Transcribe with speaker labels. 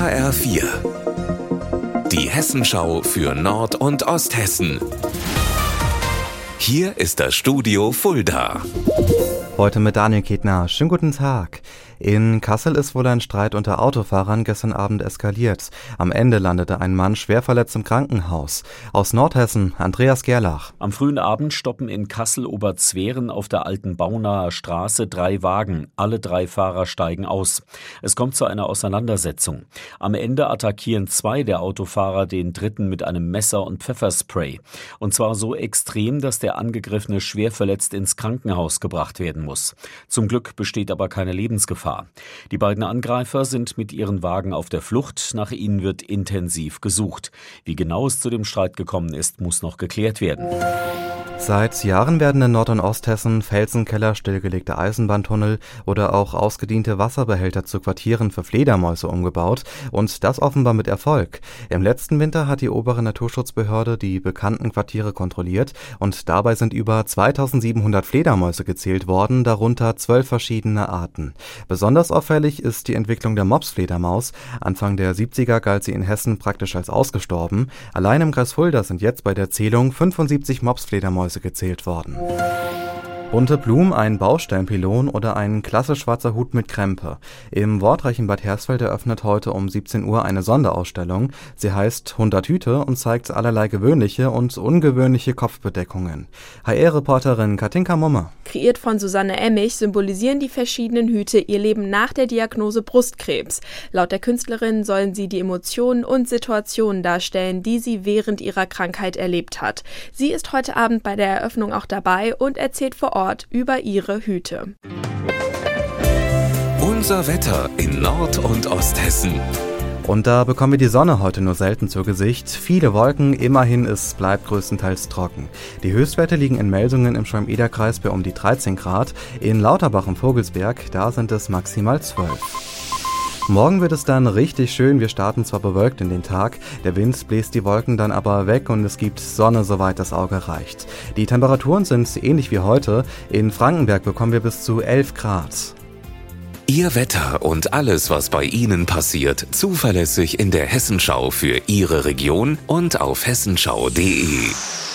Speaker 1: HR4. Die Hessenschau für Nord- und Osthessen. Hier ist das Studio Fulda.
Speaker 2: Heute mit Daniel Ketner. Schönen guten Tag. In Kassel ist wohl ein Streit unter Autofahrern gestern Abend eskaliert. Am Ende landete ein Mann schwer verletzt im Krankenhaus. Aus Nordhessen, Andreas Gerlach.
Speaker 3: Am frühen Abend stoppen in Kassel-Oberzweren auf der alten Baunaher Straße 3 Wagen. Alle 3 Fahrer steigen aus. Es kommt zu einer Auseinandersetzung. Am Ende attackieren 2 der Autofahrer den dritten mit einem Messer und Pfefferspray. Und zwar so extrem, dass der Angegriffene schwer verletzt ins Krankenhaus gebracht werden muss. Zum Glück besteht aber keine Lebensgefahr. Die beiden Angreifer sind mit ihren Wagen auf der Flucht. Nach ihnen wird intensiv gesucht. Wie genau es zu dem Streit gekommen ist, muss noch geklärt werden.
Speaker 2: Seit Jahren werden in Nord- und Osthessen Felsenkeller, stillgelegte Eisenbahntunnel oder auch ausgediente Wasserbehälter zu Quartieren für Fledermäuse umgebaut und das offenbar mit Erfolg. Im letzten Winter hat die obere Naturschutzbehörde die bekannten Quartiere kontrolliert und dabei sind über 2700 Fledermäuse gezählt worden, darunter 12 verschiedene Arten. Besonders auffällig ist die Entwicklung der Mopsfledermaus. Anfang der 70er galt sie in Hessen praktisch als ausgestorben. Allein im Kreis Fulda sind jetzt bei der Zählung 75 Mopsfledermäuse gezählt worden. Bunte Blumen, ein Baustellenpylon oder ein klassisch schwarzer Hut mit Krempe. Im wortreichen Bad Hersfeld eröffnet heute um 17 Uhr eine Sonderausstellung. Sie heißt 100 Hüte und zeigt allerlei gewöhnliche und ungewöhnliche Kopfbedeckungen. HR-Reporterin Katinka Mumme.
Speaker 4: Kreiert von Susanne Emmich symbolisieren die verschiedenen Hüte ihr Leben nach der Diagnose Brustkrebs. Laut der Künstlerin sollen sie die Emotionen und Situationen darstellen, die sie während ihrer Krankheit erlebt hat. Sie ist heute Abend bei der Eröffnung auch dabei und erzählt vor Ort über ihre Hüte.
Speaker 1: Unser Wetter in Nord- und Osthessen.
Speaker 2: Und da bekommen wir die Sonne heute nur selten zu Gesicht. Viele Wolken, immerhin es bleibt größtenteils trocken. Die Höchstwerte liegen in Melsungen im Schwalm-Eder-Kreis bei um die 13 Grad. In Lauterbach im Vogelsberg, da sind es maximal 12. Morgen wird es dann richtig schön. Wir starten zwar bewölkt in den Tag, der Wind bläst die Wolken dann aber weg und es gibt Sonne, soweit das Auge reicht. Die Temperaturen sind ähnlich wie heute. In Frankenberg bekommen wir bis zu 11 Grad.
Speaker 1: Ihr Wetter und alles, was bei Ihnen passiert, zuverlässig in der Hessenschau für Ihre Region und auf hessenschau.de.